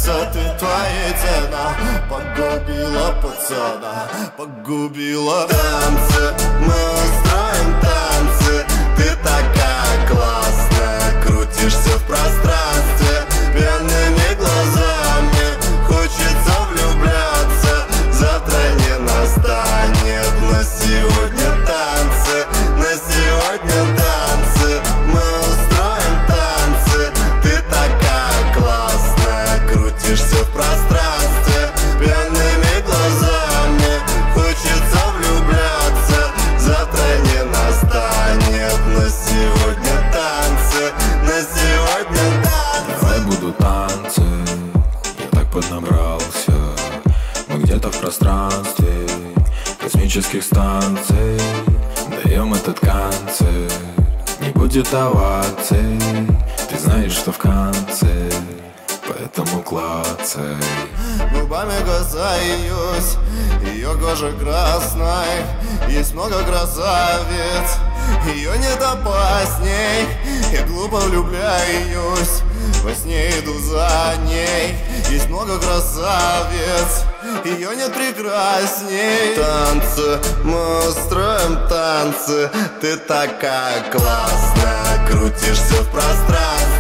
красоты твоей цена погубила пацана, погубила. Танцы, мы устроим танцы. Ты такая классная, крутишься в пространстве пьяными глазами. Хочется влюбляться, завтра не настанет. Но сегодня танцы, на сегодня танцы. Мы устроим танцы. Ты такая классная, крутишься в пространстве пьяными глазами. Хочется влюбляться, завтра не настанет. Но сегодня танцы, на сегодня танцы. Давай будут танцы, я так поднабрался. Мы где-то в пространстве космических станций даем этот концерт. Не будет оваций, ты знаешь, что в конце, поэтому клацай. Губами касаюсь ее кожи красной. Есть много красавиц, ее нет опасней. Я глупо влюбляюсь, во сне иду за ней. Есть много красавиц, ее нет прекрасней. Танцы, мы устроим танцы. Ты такая классная, крутишься в пространстве